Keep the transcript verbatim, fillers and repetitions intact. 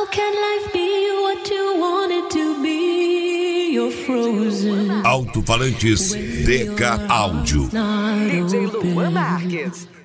How can life be what you want it to be? You're frozen. Alto-falantes D K Áudio. Not D J open. Luan Marques.